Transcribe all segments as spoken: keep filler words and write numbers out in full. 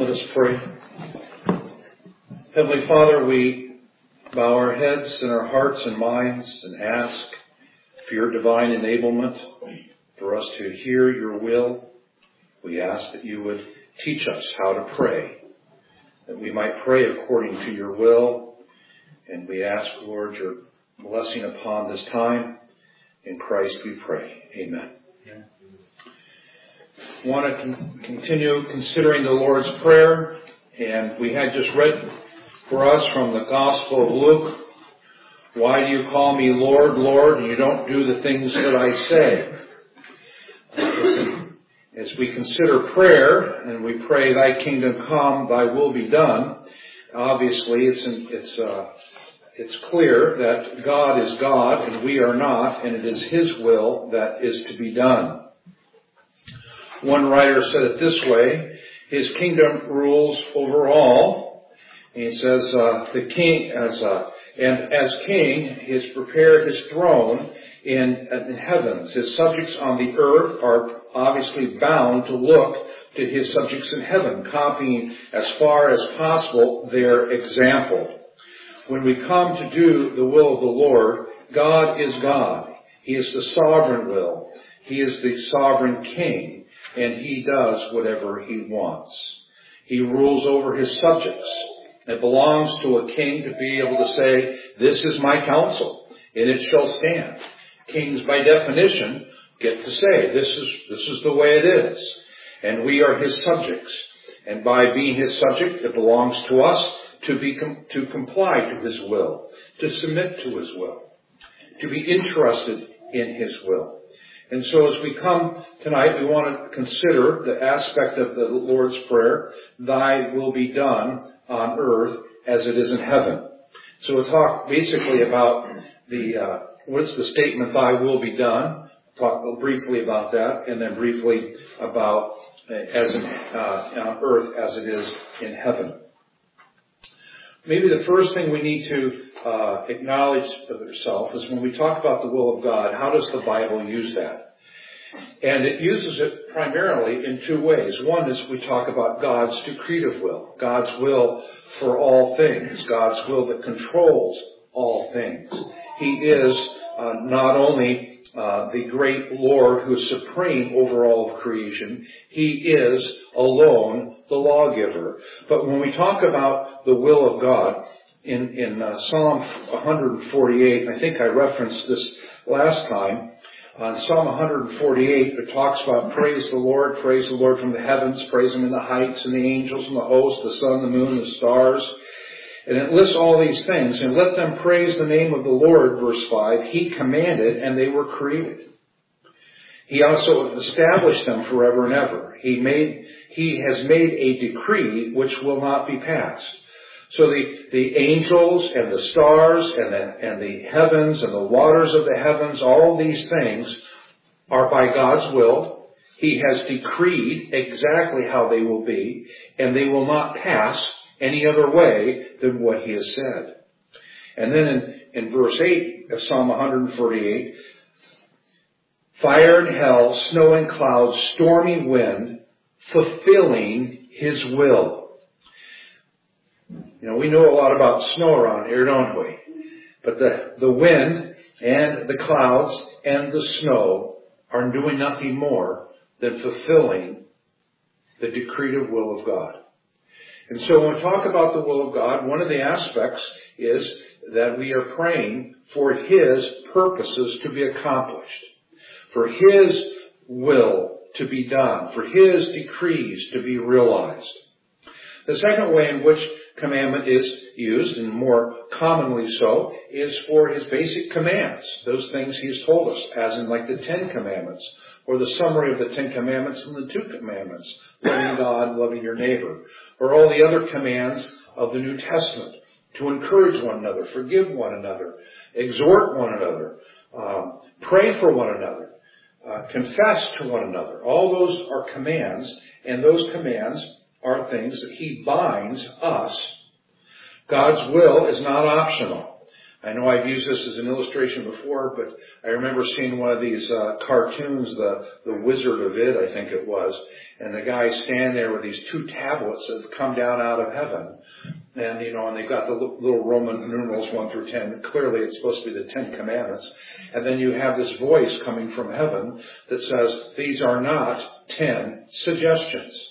Let us pray. Heavenly Father, we bow our heads and our hearts and minds and ask for your divine enablement for us to hear your will. We ask that you would teach us how to pray, that we might pray according to your will. And we ask, Lord, your blessing upon this time. In Christ we pray. Amen. Yeah. I want to con- continue considering the Lord's Prayer. And we had just read for us from the Gospel of Luke, why do you call me Lord, Lord, and you don't do the things that I say? As we consider prayer, and we pray, thy kingdom come, thy will be done, obviously it's it's uh, it's clear that God is God and we are not, and it is his will that is to be done. One writer said it this way: his kingdom rules over all. And he says, uh, the king, as uh, and as king, he has prepared his throne in, in heavens. His subjects on the earth are obviously bound to look to his subjects in heaven, copying as far as possible their example. When we come to do the will of the Lord, God is God. He is the sovereign will. He is the sovereign king. And he does whatever he wants. He rules over his subjects. It belongs to a king to be able to say, this is my counsel, and it shall stand. Kings, by definition, get to say, this is, this is the way it is. And we are his subjects. And by being his subject, it belongs to us to be, to comply to his will, to submit to his will, to be interested in his will. And so as we come tonight, we want to consider the aspect of the Lord's Prayer, thy will be done on earth as it is in heaven. So we'll talk basically about the, uh, what's the statement, thy will be done, talk briefly about that, and then briefly about uh, as in, uh, on earth as it is in heaven. Maybe the first thing we need to uh, acknowledge of itself is when we talk about the will of God, how does the Bible use that? And it uses it primarily in two ways. One is we talk about God's decretive will, God's will for all things, God's will that controls all things. He is uh, not only uh, the great Lord who is supreme over all of creation, he is alone the lawgiver. But when we talk about the will of God, in, in uh, Psalm one forty-eight, I think I referenced this last time, on Psalm one forty-eight, it talks about praise the Lord, praise the Lord from the heavens, praise him in the heights, and the angels and the hosts, the sun, the moon, the stars. And it lists all these things. And let them praise the name of the Lord, verse five. He commanded, and they were created. He also established them forever and ever. He made, he has made a decree which will not be passed. So the, the angels and the stars and the, and the heavens and the waters of the heavens, all these things are by God's will. He has decreed exactly how they will be, and they will not pass any other way than what he has said. And then in, in verse eight of Psalm one forty-eight, fire and hell, snow and clouds, stormy wind, fulfilling his will. You know, we know a lot about snow around here, don't we? But the, the wind and the clouds and the snow are doing nothing more than fulfilling the decretive will of God. And so when we talk about the will of God, one of the aspects is that we are praying for his purposes to be accomplished, for his will to be done, for his decrees to be realized. The second way in which commandment is used, and more commonly so, is for his basic commands, those things he's told us, as in like the Ten Commandments, or the summary of the Ten Commandments and the Two Commandments, loving God, loving your neighbor, or all the other commands of the New Testament, to encourage one another, forgive one another, exhort one another, um, pray for one another, uh, confess to one another. All those are commands, and those commands are things that he binds us. God's will is not optional. I know I've used this as an illustration before, but I remember seeing one of these uh, cartoons, the the Wizard of Id, I think it was, and the guy standing there with these two tablets that have come down out of heaven, and you know, and they've got the little Roman numerals one through ten. Clearly, it's supposed to be the Ten Commandments, and then you have this voice coming from heaven that says, "These are not ten suggestions."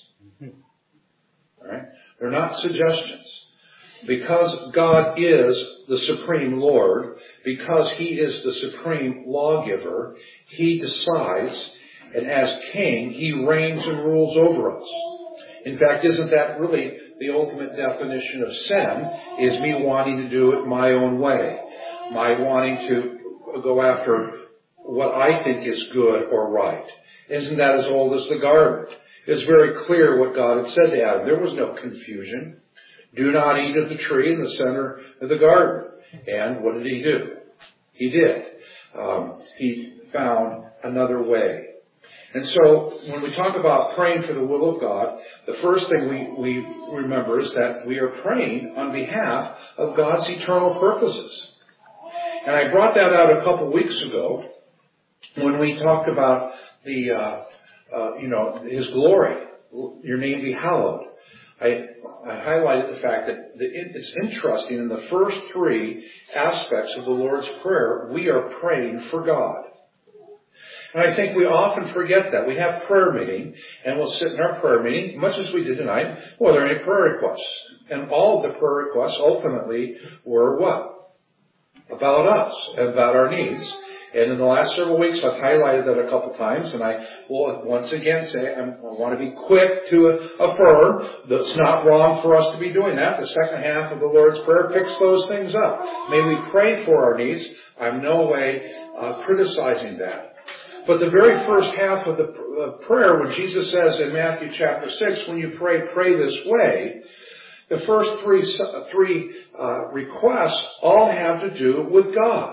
All right, they're not suggestions. Because God is the supreme Lord, because He is the supreme lawgiver, He decides, and as King, He reigns and rules over us. In fact, isn't that really the ultimate definition of sin, is me wanting to do it my own way, my wanting to go after what I think is good or right. Isn't that as old as the garden? It's very clear what God had said to Adam. There was no confusion. Do not eat of the tree in the center of the garden. And what did he do? He did. Um, he found another way. And so when we talk about praying for the will of God, the first thing we, we remember is that we are praying on behalf of God's eternal purposes. And I brought that out a couple weeks ago when we talked about the, uh, uh, you know, His glory. Your name be hallowed. I, I highlighted the fact that the, it's interesting in the first three aspects of the Lord's Prayer, we are praying for God. And I think we often forget that. We have prayer meeting, and we'll sit in our prayer meeting, much as we did tonight. Well, are there any prayer requests? And all of the prayer requests ultimately were what? About us, about our needs. And in the last several weeks, I've highlighted that a couple times, and I will once again say I'm, I want to be quick to affirm that it's not wrong for us to be doing that. The second half of the Lord's Prayer picks those things up. May we pray for our needs. I'm no way uh, criticizing that. But the very first half of the uh, prayer, when Jesus says in Matthew chapter six, when you pray, pray this way, the first three, three uh, requests all have to do with God.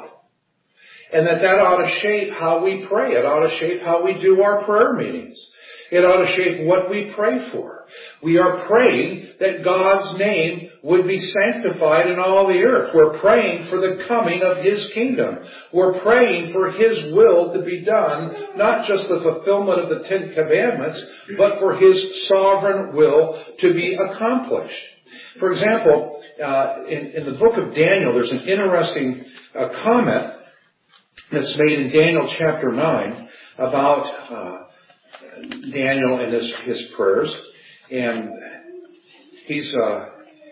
And that that ought to shape how we pray. It ought to shape how we do our prayer meetings. It ought to shape what we pray for. We are praying that God's name would be sanctified in all the earth. We're praying for the coming of His kingdom. We're praying for His will to be done, not just the fulfillment of the Ten Commandments, but for His sovereign will to be accomplished. For example, uh, in, in the book of Daniel, there's an interesting uh, comment that's made in Daniel chapter nine about uh, Daniel and his, his prayers. And he's, uh,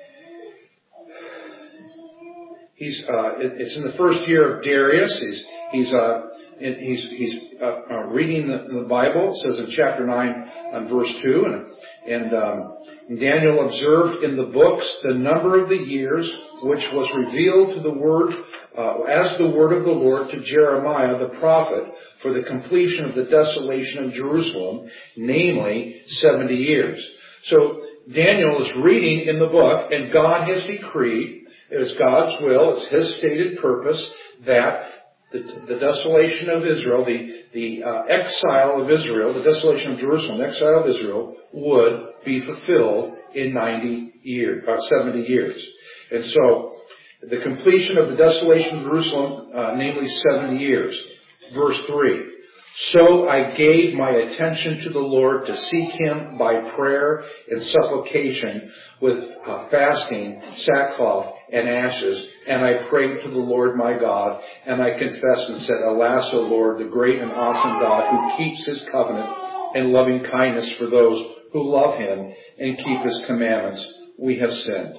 he's, uh, it's in the first year of Darius. He's, he's, uh, he's, he's uh, uh, reading the, the Bible. It says in chapter nine on verse two, and, and, um, Daniel observed in the books the number of the years which was revealed to the word, uh, as the word of the Lord to Jeremiah the prophet for the completion of the desolation of Jerusalem, namely seventy years. So Daniel is reading in the book, and God has decreed, it is God's will, it's His stated purpose, that the, the desolation of Israel, the, the uh, exile of Israel, the desolation of Jerusalem, the exile of Israel, would be fulfilled in ninety years, or seventy years. And so, the completion of the desolation of Jerusalem, uh, namely seventy years. Verse three. So I gave my attention to the Lord to seek Him by prayer and supplication with uh, fasting, sackcloth, and ashes. And I prayed to the Lord my God, and I confessed and said, Alas, O Lord, the great and awesome God who keeps His covenant and loving kindness for those who love Him and keep His commandments, we have sinned.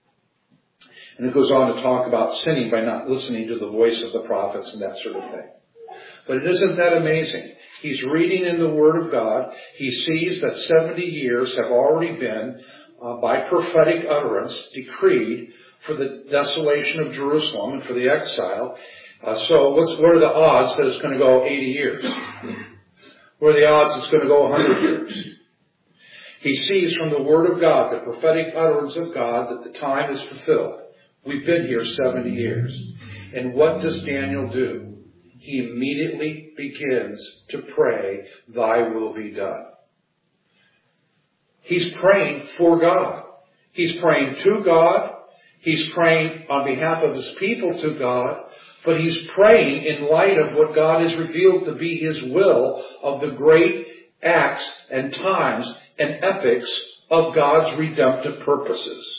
And it goes on to talk about sinning by not listening to the voice of the prophets and that sort of thing. But isn't that amazing? He's reading in the Word of God. He sees that seventy years have already been, uh, by prophetic utterance, decreed for the desolation of Jerusalem and for the exile. Uh, so what's, what are the odds that it's going to go eighty years? What are the odds it's going to go one hundred years? He sees from the Word of God, the prophetic utterance of God, that the time is fulfilled. We've been here seventy years. And what does Daniel do? He immediately begins to pray, Thy will be done. He's praying for God. He's praying to God. He's praying on behalf of his people to God, but he's praying in light of what God has revealed to be his will of the great acts and times and epics of God's redemptive purposes.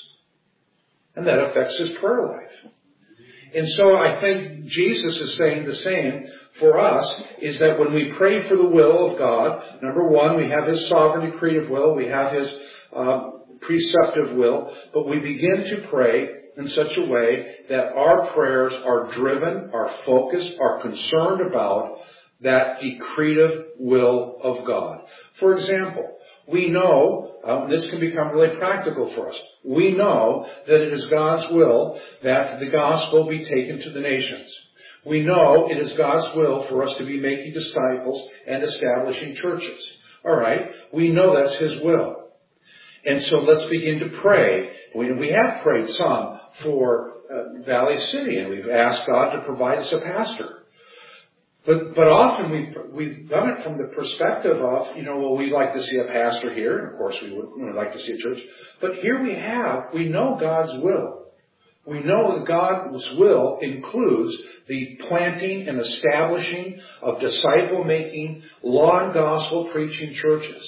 And that affects his prayer life. And so I think Jesus is saying the same for us, is that when we pray for the will of God, number one, we have his sovereign creative will, we have his uh, preceptive will, but we begin to pray in such a way that our prayers are driven, are focused, are concerned about that decretive will of God. For example, we know, uh, this can become really practical for us, we know that it is God's will that the gospel be taken to the nations. We know it is God's will for us to be making disciples and establishing churches. All right, we know that's his will. And so let's begin to pray. We, we have prayed some for uh, Valley City, and we've asked God to provide us a pastor. But but often we've, we've done it from the perspective of, you know, well, we'd like to see a pastor here, and of course we would, we would like to see a church. But here we have, we know God's will. We know that God's will includes the planting and establishing of disciple-making, law and gospel preaching churches.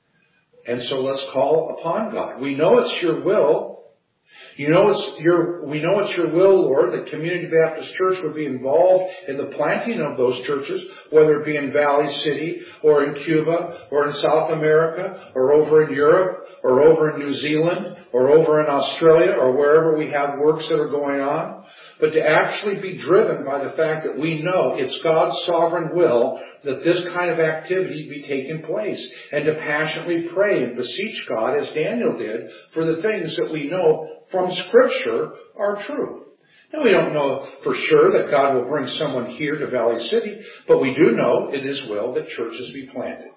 And so let's call upon God. We know it's your will. You know it's your, we know it's your will, Lord, that Community Baptist Church would be involved in the planting of those churches, whether it be in Valley City or in Cuba or in South America or over in Europe or over in New Zealand or over in Australia or wherever we have works that are going on. But to actually be driven by the fact that we know it's God's sovereign will that this kind of activity be taking place, and to passionately pray and beseech God, as Daniel did, for the things that we know from Scripture are true. Now, we don't know for sure that God will bring someone here to Valley City, but we do know it is will that churches be planted.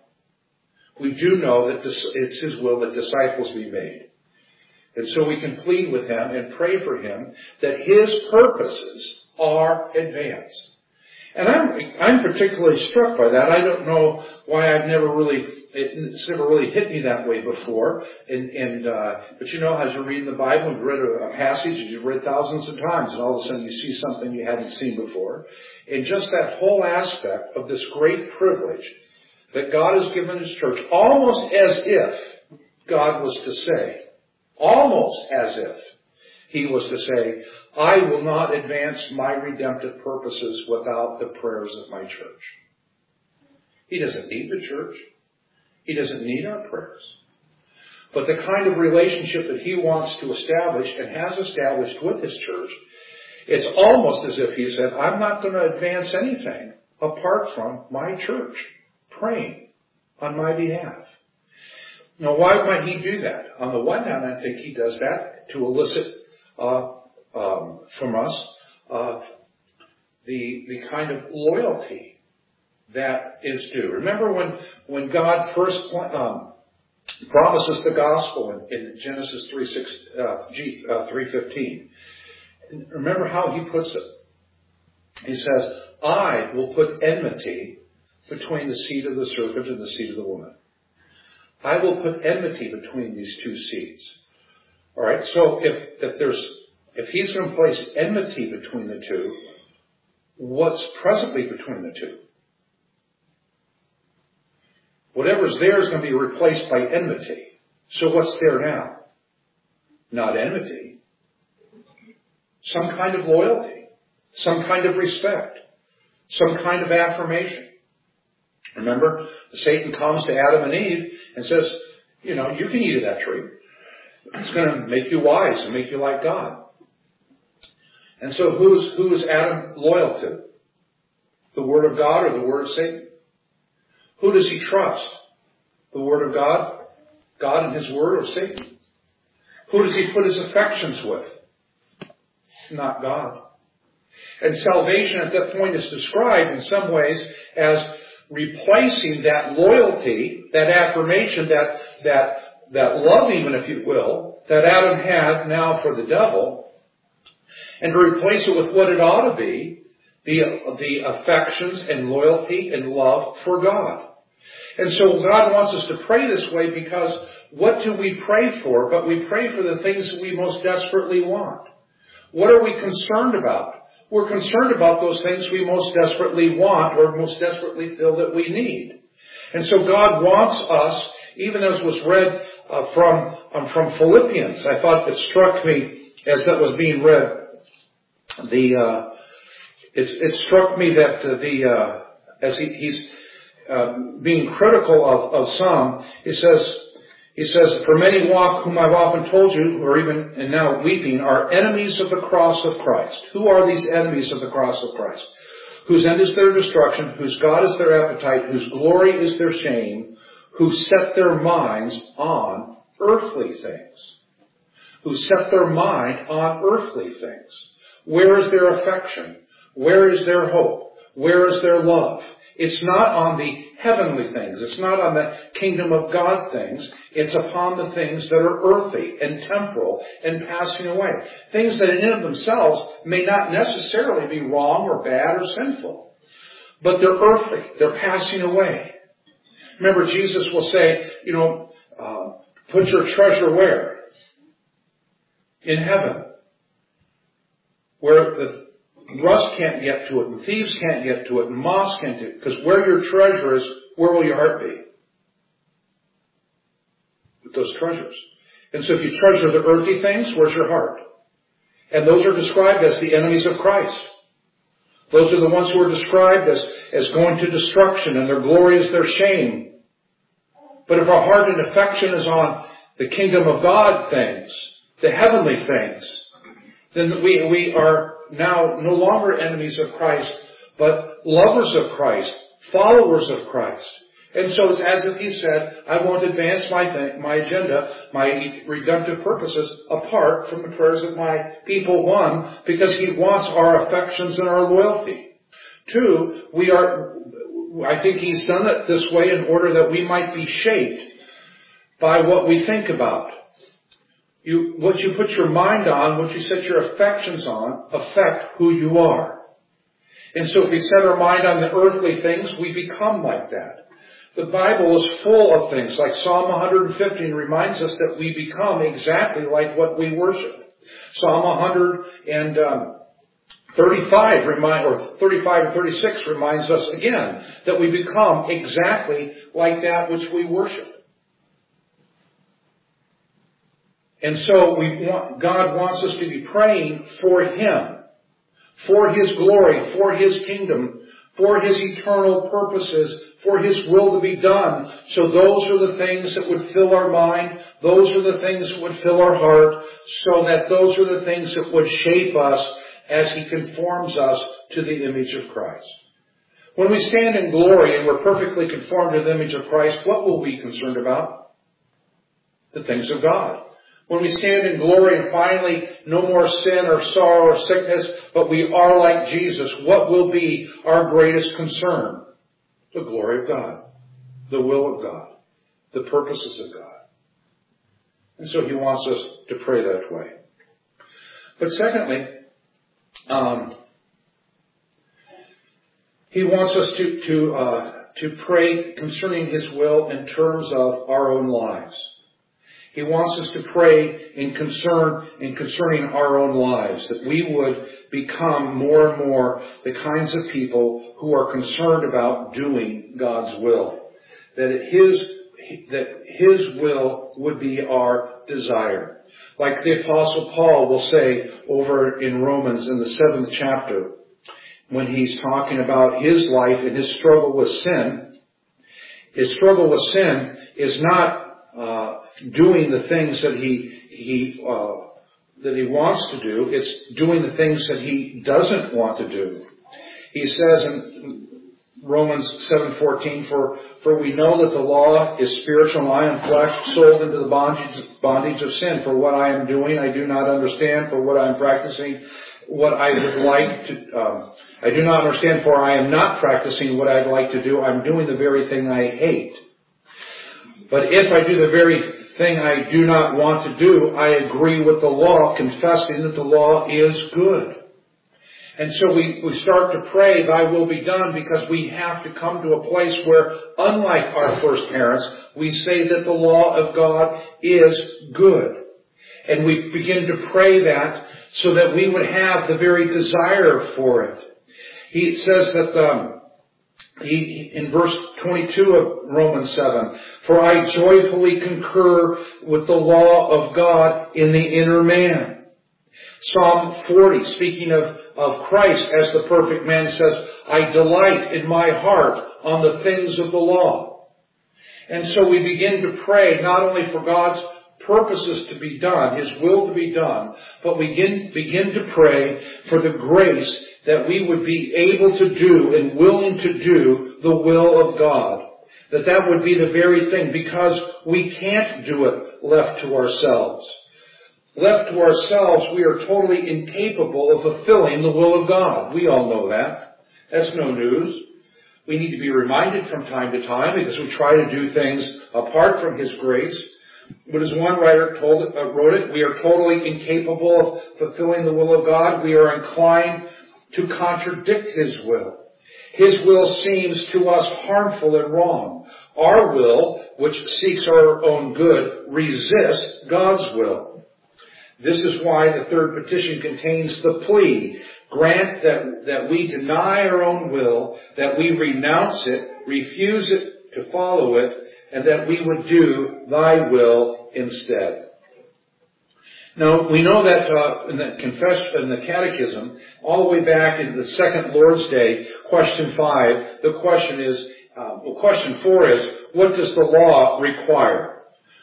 We do know that it's his will that disciples be made. And so we can plead with him and pray for him that his purposes are advanced. And I'm, I'm particularly struck by that. I don't know why I've never really, it's never really hit me that way before. And, and, uh, but you know, as you're reading the Bible, you've read a, a passage that you've read thousands of times, and all of a sudden you see something you hadn't seen before. And just that whole aspect of this great privilege that God has given his church, almost as if God was to say, almost as if he was to say, I will not advance my redemptive purposes without the prayers of my church. He doesn't need the church. He doesn't need our prayers. But the kind of relationship that he wants to establish and has established with his church, it's almost as if he said, I'm not going to advance anything apart from my church praying on my behalf. Now, why might he do that? On the one hand, I think he does that to elicit uh, um, from us uh, the the kind of loyalty that is due. Remember when when God first um, promises the gospel in, in Genesis three six uh, G, uh, three fifteen. Remember how he puts it. He says, "I will put enmity between the seed of the serpent and the seed of the woman." I will put enmity between these two seeds. All right. So if if there's if he's going to place enmity between the two, what's presently between the two? Whatever's there is going to be replaced by enmity. So what's there now? Not enmity. Some kind of loyalty, some kind of respect, some kind of affirmation. Remember, Satan comes to Adam and Eve and says, you know, you can eat of that tree. It's going to make you wise and make you like God. And so who's, who is Adam loyal to? The Word of God or the Word of Satan? Who does he trust? The Word of God, God and his Word, or Satan? Who does he put his affections with? Not God. And salvation at that point is described in some ways as replacing that loyalty, that affirmation, that, that, that love even, if you will, that Adam had now for the devil, and to replace it with what it ought to be, the, the affections and loyalty and love for God. And so God wants us to pray this way because what do we pray for? But we pray for the things that we most desperately want. What are we concerned about? We're concerned about those things we most desperately want or most desperately feel that we need. And so God wants us, even as was read uh, from um, from Philippians. I thought it struck me as that was being read. The uh, it, it struck me that uh, the uh, as he, he's uh, being critical of, of some, he says. He says, for many walk, whom I've often told you, or even and now weeping, are enemies of the cross of Christ. Who are these enemies of the cross of Christ? Whose end is their destruction, whose God is their appetite, whose glory is their shame, who set their minds on earthly things. Who set their mind on earthly things. Where is their affection? Where is their hope? Where is their love? It's not on the heavenly things. It's not on the kingdom of God things. It's upon the things that are earthy and temporal and passing away. Things that in and of themselves may not necessarily be wrong or bad or sinful. But they're earthly. They're passing away. Remember, Jesus will say, you know, uh, put your treasure where? In heaven. Where the rust can't get to it, and thieves can't get to it, and moths can't do it. Because where your treasure is, where will your heart be? With those treasures. And so if you treasure the earthly things, where's your heart? And those are described as the enemies of Christ. Those are the ones who are described as, as going to destruction, and their glory is their shame. But if our heart and affection is on the kingdom of God things, the heavenly things, then we, we are now no longer enemies of Christ, but lovers of Christ, followers of Christ. And so it's as if he said, I won't advance my th- my agenda, my redemptive purposes, apart from the prayers of my people. One, because he wants our affections and our loyalty. Two, we are, I think he's done it this way in order that we might be shaped by what we think about. You, what you put your mind on, what you set your affections on, affect who you are. And so if we set our mind on the earthly things, we become like that. The Bible is full of things, like Psalm one fifteen reminds us that we become exactly like what we worship. Psalm one thirty-five remind, or thirty-five and thirty-six reminds us again that we become exactly like that which we worship. And so we want, God wants us to be praying for Him, for His glory, for His kingdom, for His eternal purposes, for His will to be done. So those are the things that would fill our mind. Those are the things that would fill our heart, so that those are the things that would shape us as He conforms us to the image of Christ. When we stand in glory and we're perfectly conformed to the image of Christ, what will we be concerned about? The things of God. When we stand in glory and finally no more sin or sorrow or sickness, but we are like Jesus, what will be our greatest concern? The glory of God, the will of God, the purposes of God. And so He wants us to pray that way. But secondly, um, He wants us to to uh, to pray concerning His will in terms of our own lives. He wants us to pray in concern, in concerning our own lives, that we would become more and more the kinds of people who are concerned about doing God's will. That His, that His will would be our desire. Like the Apostle Paul will say over in Romans in the seventh chapter, when he's talking about his life and his struggle with sin, his struggle with sin is not uh, doing the things that he he uh, that he wants to do. It's doing the things that he doesn't want to do. He says in Romans seven fourteen, for for we know that the law is spiritual, and I am flesh, sold into the bondage bondage of sin. For what I am doing, I do not understand. For what I am practicing, what I would like to, um, I do not understand. For I am not practicing what I'd like to do. I'm doing the very thing I hate. But if I do the very thing I do not want to do, I agree with the law, confessing that the law is good. And so we, we start to pray, Thy will be done, because we have to come to a place where, unlike our first parents, we say that the law of God is good. And we begin to pray that so that we would have the very desire for it. He says that um, he, in verse twenty-two of Romans seven, for I joyfully concur with the law of God in the inner man. Psalm forty, speaking of, of Christ as the perfect man, says, I delight in my heart on the things of the law. And so we begin to pray not only for God's purposes to be done, His will to be done, but we begin, begin to pray for the grace that we would be able to do and willing to do the will of God. That that would be the very thing, because we can't do it left to ourselves. Left to ourselves, we are totally incapable of fulfilling the will of God. We all know that. That's no news. We need to be reminded from time to time because we try to do things apart from His grace. But as one writer told it, uh, wrote it, we are totally incapable of fulfilling the will of God. We are inclined to contradict His will. His will seems to us harmful and wrong. Our will, which seeks our own good, resists God's will. This is why the third petition contains the plea, grant that, that we deny our own will, that we renounce it, refuse it to follow it, and that we would do thy will instead. Now, we know that uh, in the confession, in the catechism, all the way back in the second Lord's Day, question five, the question is, uh, well, question four is, what does the law require?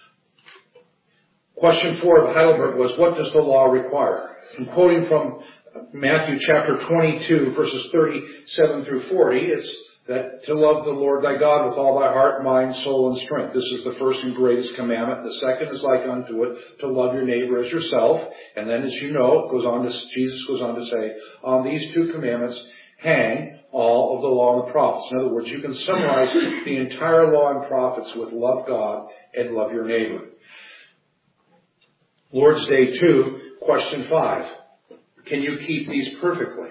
Question four of Heidelberg was, what does the law require? I'm quoting from Matthew chapter twenty-two, verses thirty-seven through forty. It's that to love the Lord thy God with all thy heart, mind, soul, and strength. This is the first and greatest commandment. The second is like unto it, to love your neighbor as yourself. And then, as you know, it goes on to, Jesus goes on to say, on these two commandments hang all of the law and the prophets. In other words, you can summarize the entire law and prophets with love God and love your neighbor. Lord's Day two, question five. Can you keep these perfectly?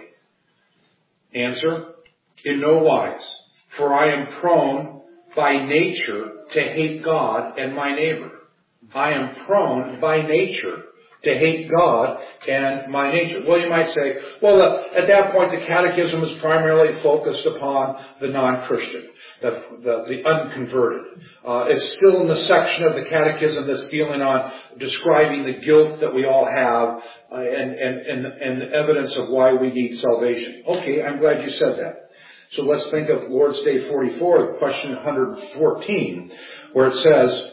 Answer, in no wise. For I am prone by nature to hate God and my neighbor. I am prone by nature to hate God and my nature. Well, you might say, well, uh, at that point the catechism is primarily focused upon the non-Christian, the, the, the unconverted. Uh, it's still in the section of the catechism that's dealing on describing the guilt that we all have uh, and, and, and, and the evidence of why we need salvation. Okay, I'm glad you said that. So let's think of Lord's Day forty-four, question one hundred fourteen, where it says,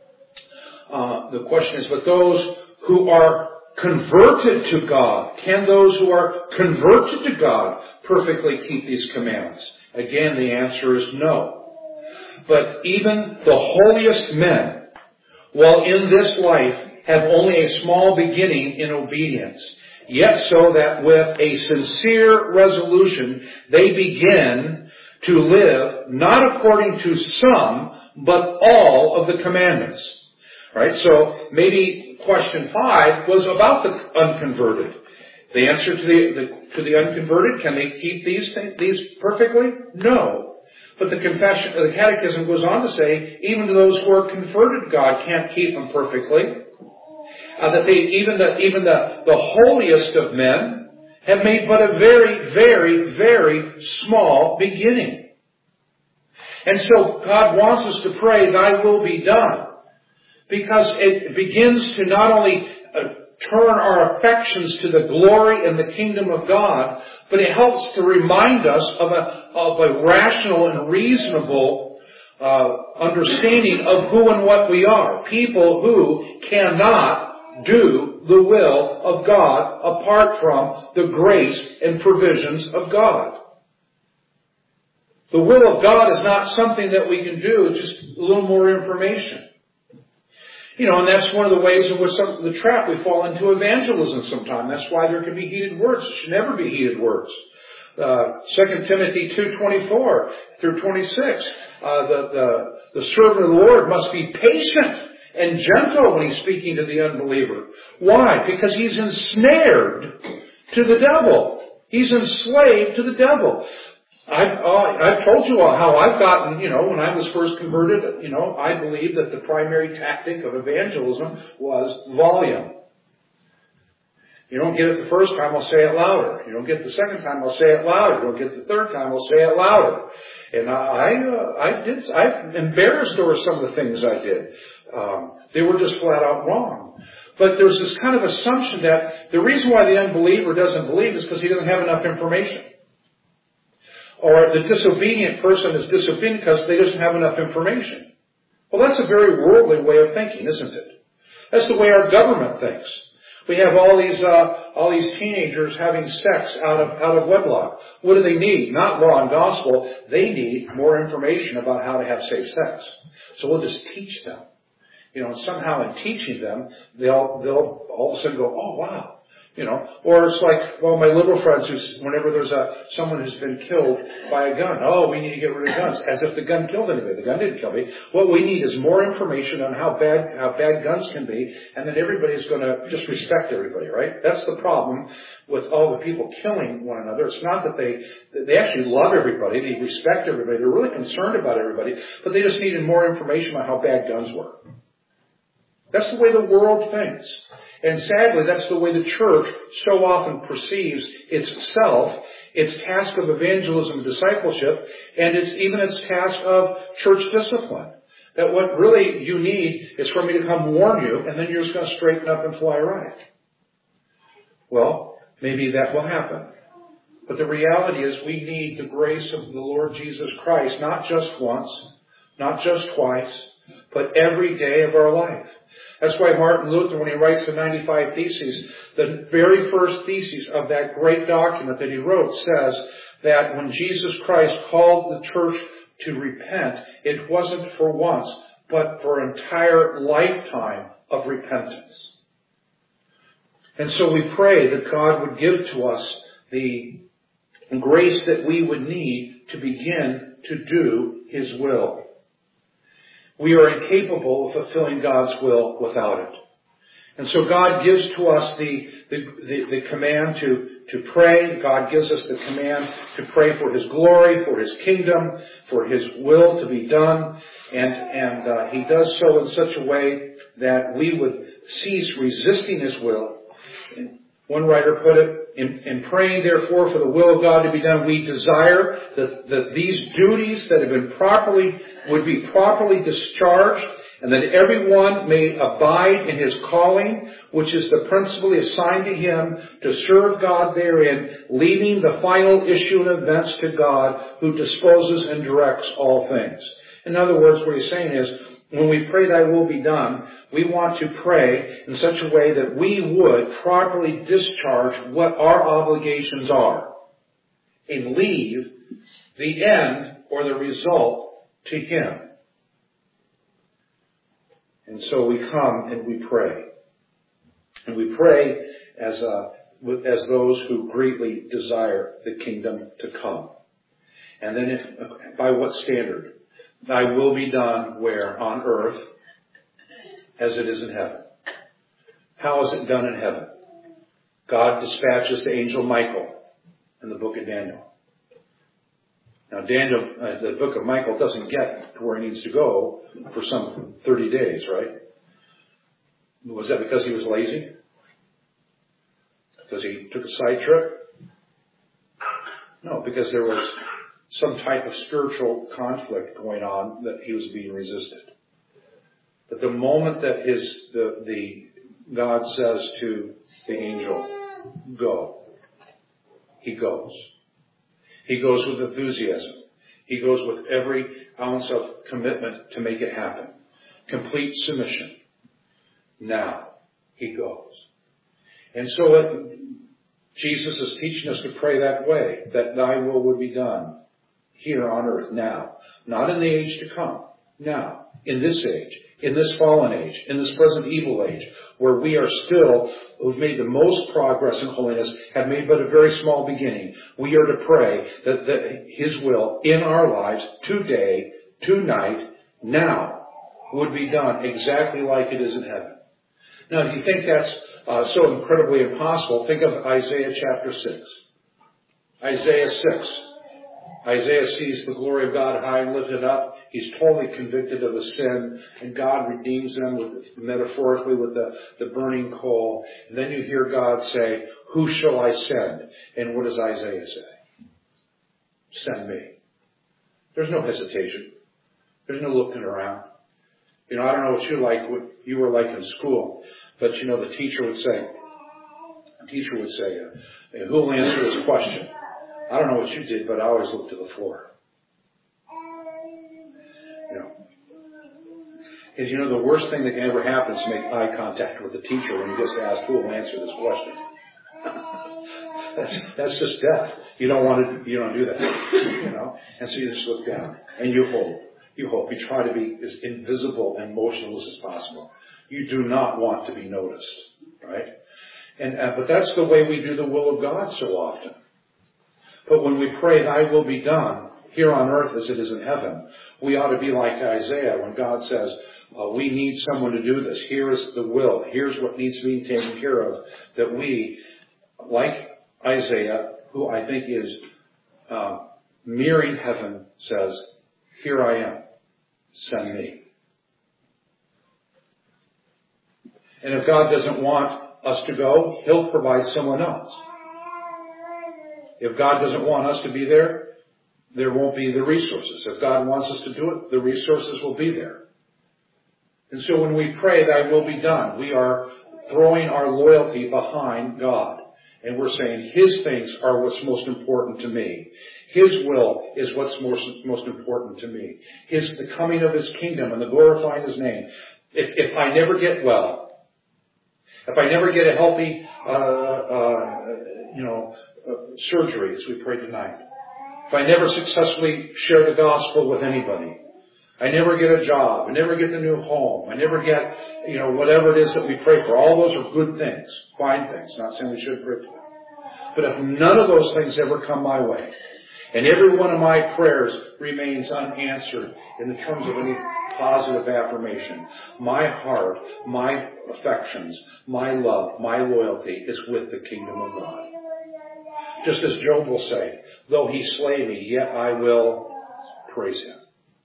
uh, the question is, but those who are converted to God, can those who are converted to God perfectly keep these commandments? Again, the answer is no. But even the holiest men, while in this life, have only a small beginning in obedience, yet so that with a sincere resolution they begin to live not according to some, but all of the commandments. Right? So maybe question five was about the unconverted. The answer to the, the to the unconverted, can they keep these things, these perfectly? No. But the confession, the catechism goes on to say, even to those who are converted to God can't keep them perfectly. Uh, that they, even the even the, the holiest of men have made but a very, very, very small beginning. And so God wants us to pray, thy will be done. Because it begins to not only uh, turn our affections to the glory and the kingdom of God, but it helps to remind us of a, of a rational and reasonable uh, understanding of who and what we are. People who cannot do the will of God apart from the grace and provisions of God. The will of God is not something that we can do, it's just a little more information. You know, and that's one of the ways in which some, the trap we fall into evangelism sometimes. That's why there can be heated words. There should never be heated words. Uh, Second Timothy two twenty-four through twenty-six. Uh, the, the, the servant of the Lord must be patient and gentle when he's speaking to the unbeliever. Why? Because he's ensnared to the devil. He's enslaved to the devil. I've, uh, I've told you all how I've gotten, you know, when I was first converted, you know, I believed that the primary tactic of evangelism was volume. You don't get it the first time, I'll say it louder. You don't get it the second time, I'll say it louder. You don't get it the third time, I'll say it louder. And I, uh, I did, I'm embarrassed over some of the things I did. Um, they were just flat out wrong. But there's this kind of assumption that the reason why the unbeliever doesn't believe is because he doesn't have enough information. Or the disobedient person is disobedient because they doesn't have enough information. Well, that's a very worldly way of thinking, isn't it? That's the way our government thinks. We have all these uh, all these teenagers having sex out of out of wedlock. What do they need? Not law and gospel. They need more information about how to have safe sex. So we'll just teach them. You know, and somehow in teaching them, they'll they'll all of a sudden go, oh wow. You know, or it's like, well, my liberal friends who, whenever there's a, someone who's been killed by a gun, oh, we need to get rid of guns, as if the gun killed anybody. The gun didn't kill me. What we need is more information on how bad, how bad guns can be, and then everybody's going to just respect everybody, right? That's the problem with all the people killing one another. It's not that they, they actually love everybody, they respect everybody, they're really concerned about everybody, but they just needed more information on how bad guns were. That's the way the world thinks. And sadly, that's the way the church so often perceives itself, its task of evangelism and discipleship, and it's even its task of church discipline. That what really you need is for me to come warn you, and then you're just going to straighten up and fly right. Well, maybe that will happen. But the reality is we need the grace of the Lord Jesus Christ, not just once, not just twice, but every day of our life. That's why Martin Luther, when he writes the ninety-five Theses, the very first thesis of that great document that he wrote says that when Jesus Christ called the church to repent, it wasn't for once, but for an entire lifetime of repentance. And so we pray that God would give to us the grace that we would need to begin to do His will. We are incapable of fulfilling God's will without it. And so God gives to us the, the, the, the command to, to pray. God gives us the command to pray for His glory, for His kingdom, for His will to be done. And, and uh, He does so in such a way that we would cease resisting His will. And one writer put it, in, in praying, therefore, for the will of God to be done, we desire that, that these duties that have been properly, would be properly discharged, and that everyone may abide in his calling, which is the principally assigned to him to serve God therein, leaving the final issue and events to God, who disposes and directs all things. In other words, what he's saying is, when we pray thy will be done, we want to pray in such a way that we would properly discharge what our obligations are and leave the end or the result to Him. And so we come and we pray. And we pray as, a, as those who greatly desire the kingdom to come. And then if, by what standard? Thy will be done where? On earth as it is in heaven. How is it done in heaven? God dispatches the angel Michael in the book of Daniel. Now Daniel, uh, the book of Michael doesn't get to where he needs to go for some thirty days, right? Was that because he was lazy? Because he took a side trip? No, because there was some type of spiritual conflict going on that he was being resisted. But the moment that his the, the God says to the angel, go, he goes. He goes with enthusiasm. He goes with every ounce of commitment to make it happen. Complete submission. Now, he goes. And so it, Jesus is teaching us to pray that way, that thy will would be done. Here on earth now. Not in the age to come. Now. In this age. In this fallen age. In this present evil age. Where we are still, who've made the most progress in holiness, have made but a very small beginning. We are to pray that, that His will in our lives today, tonight, now, would be done exactly like it is in heaven. Now if you think that's uh, so incredibly impossible, think of Isaiah chapter six. Isaiah six. Isaiah sees the glory of God high and lifted up. He's totally convicted of the sin, and God redeems them with, metaphorically with the, the burning coal. And then you hear God say, who shall I send? And what does Isaiah say? Send me. There's no hesitation. There's no looking around. You know, I don't know what you like, what you were like in school, but you know, the teacher would say, the teacher would say, uh, who will answer this question? I don't know what you did, but I always looked to the floor. You know, and you know, the worst thing that can ever happen is to make eye contact with the teacher when he gets asked who will answer this question. That's that's just death. You don't want to. You don't do that. You know, and so you just look down and you hope. You hope. You try to be as invisible and motionless as possible. You do not want to be noticed, right? And uh, but that's the way we do the will of God so often. But when we pray, thy will be done here on earth as it is in heaven, we ought to be like Isaiah when God says, uh, we need someone to do this. Here is the will. Here's what needs to be taken care of. That we, like Isaiah, who I think is uh, mirroring heaven, says, here I am. Send me. And if God doesn't want us to go, He'll provide someone else. If God doesn't want us to be there, there won't be the resources. If God wants us to do it, the resources will be there. And so when we pray, thy will be done, we are throwing our loyalty behind God. And we're saying His things are what's most important to me. His will is what's most, most important to me. His, the coming of His kingdom and the glorifying His name. If, if I never get well, if I never get a healthy, uh, uh, you know, uh, surgery, as we pray tonight, if I never successfully share the gospel with anybody, I never get a job, I never get the new home, I never get, you know, whatever it is that we pray for. All those are good things, fine things. Not saying we shouldn't pray for them. But if none of those things ever come my way, and every one of my prayers remains unanswered in the terms of any positive affirmation, my heart, my affections, my love, my loyalty is with the kingdom of God. Just as Job will say, though he slay me, yet I will praise him.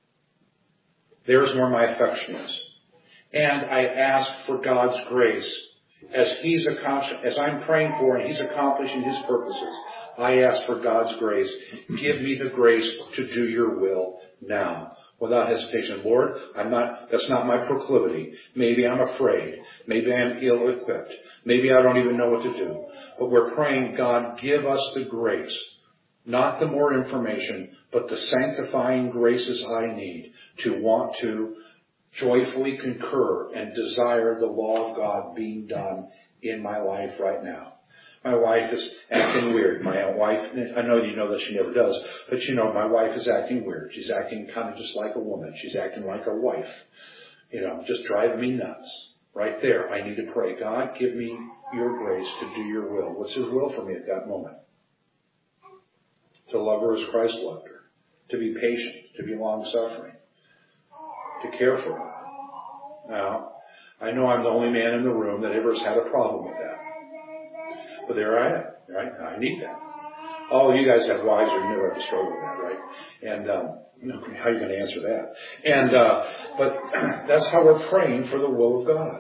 There's where my affection is. And I ask for God's grace as He's as I'm praying for and He's accomplishing His purposes. I ask for God's grace. Give me the grace to do your will now. Without hesitation. Lord, I'm not, that's not my proclivity. Maybe I'm afraid. Maybe I'm ill-equipped. Maybe I don't even know what to do. But we're praying, God, give us the grace. Not the more information, but the sanctifying graces I need to want to joyfully concur and desire the law of God being done in my life right now. My wife is acting weird. My wife, I know you know that she never does, but you know, my wife is acting weird. She's acting kind of just like a woman. She's acting like a wife. You know, just driving me nuts. Right there, I need to pray, God, give me your grace to do your will. What's His will for me at that moment? To love her as Christ loved her. To be patient. To be long-suffering. To care for her. Now, I know I'm the only man in the room that ever has had a problem with that. But there I am, right? I need that. All of you guys have wives or you never have to struggle with that, right? And um, you know, how are you going to answer that? And uh, but that's how we're praying for the will of God.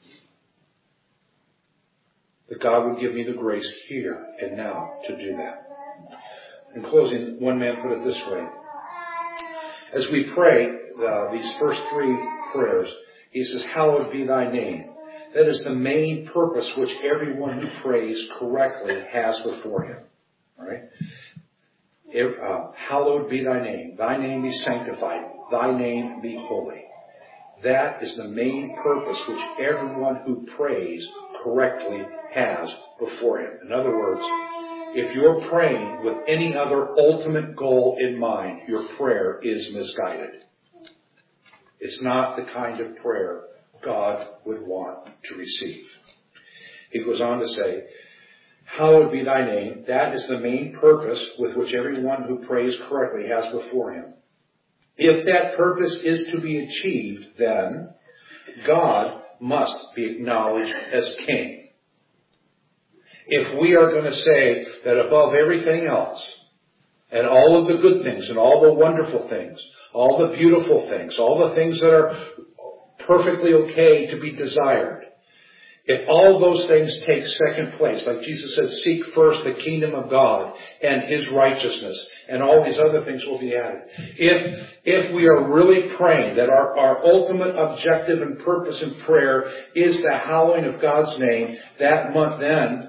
That God would give me the grace here and now to do that. In closing, one man put it this way. As we pray uh, these first three prayers, he says, hallowed be thy name. That is the main purpose which everyone who prays correctly has before him. All right? Uh, hallowed be thy name. Thy name be sanctified. Thy name be holy. That is the main purpose which everyone who prays correctly has before him. In other words, if you're praying with any other ultimate goal in mind, your prayer is misguided. It's not the kind of prayer God would want to receive. He goes on to say, hallowed be thy name. That is the main purpose with which everyone who prays correctly has before him. If that purpose is to be achieved, then God must be acknowledged as king. If we are going to say that above everything else, and all of the good things and all the wonderful things, all the beautiful things, all the things that are perfectly okay to be desired, if all those things take second place, like Jesus said, seek first the kingdom of God and His righteousness, and all these other things will be added. If, if we are really praying that our, our ultimate objective and purpose in prayer is the hallowing of God's name, that month then,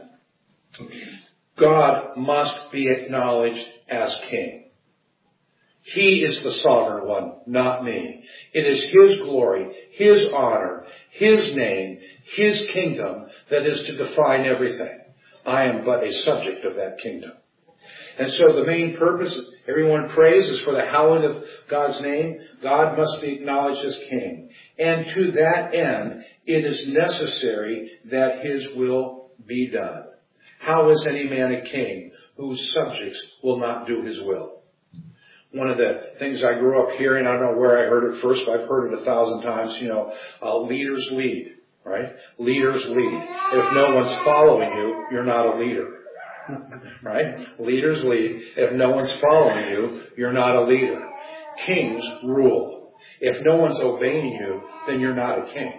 God must be acknowledged as King. He is the sovereign one, not me. It is His glory, His honor, His name, His kingdom that is to define everything. I am but a subject of that kingdom. And so the main purpose everyone prays is for the hallowing of God's name. God must be acknowledged as King. And to that end, it is necessary that His will be done. How is any man a king whose subjects will not do his will? One of the things I grew up hearing, I don't know where I heard it first, but I've heard it a thousand times, you know, uh, leaders lead, right? Leaders lead. If no one's following you, you're not a leader, right? Leaders lead. If no one's following you, you're not a leader. Kings rule. If no one's obeying you, then you're not a king.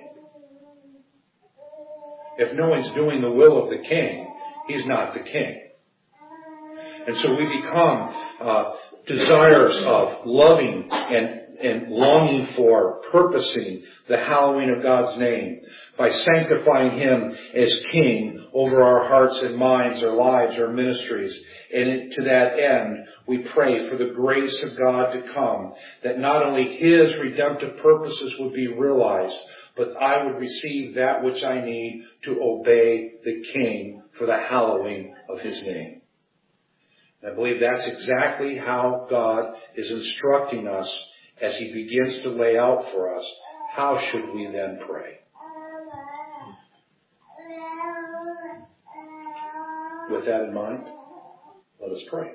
If no one's doing the will of the king, he's not the king. And so we become uh, desirous of, loving and, and longing for, purposing the hallowing of God's name by sanctifying Him as King over our hearts and minds, our lives, our ministries. And it, to that end, we pray for the grace of God to come, that not only His redemptive purposes would be realized, but I would receive that which I need to obey the King for the hallowing of His name. I believe that's exactly how God is instructing us as He begins to lay out for us. How should we then pray? With that in mind, let us pray.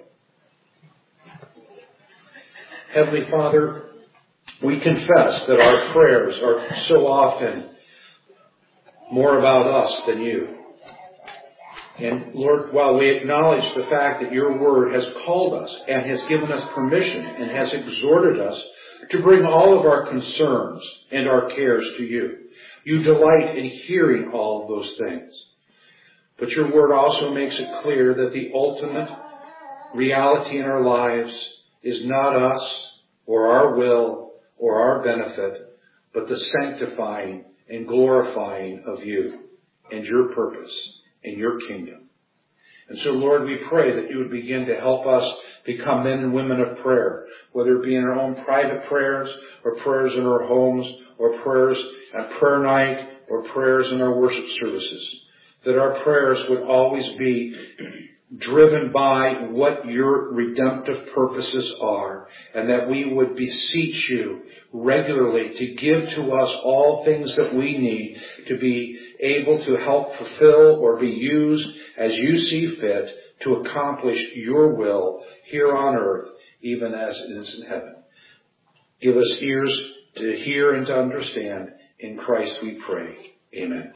Heavenly Father, we confess that our prayers are so often more about us than You. And Lord, while we acknowledge the fact that Your Word has called us and has given us permission and has exhorted us to bring all of our concerns and our cares to You, You delight in hearing all of those things. But Your Word also makes it clear that the ultimate reality in our lives is not us or our will or our benefit, but the sanctifying and glorifying of You and Your purpose in Your kingdom. And so, Lord, we pray that You would begin to help us become men and women of prayer, whether it be in our own private prayers or prayers in our homes or prayers at prayer night or prayers in our worship services, that our prayers would always be driven by what Your redemptive purposes are, and that we would beseech You regularly to give to us all things that we need to be able to help fulfill or be used as You see fit to accomplish Your will here on earth, even as it is in heaven. Give us ears to hear and to understand. In Christ we pray. Amen.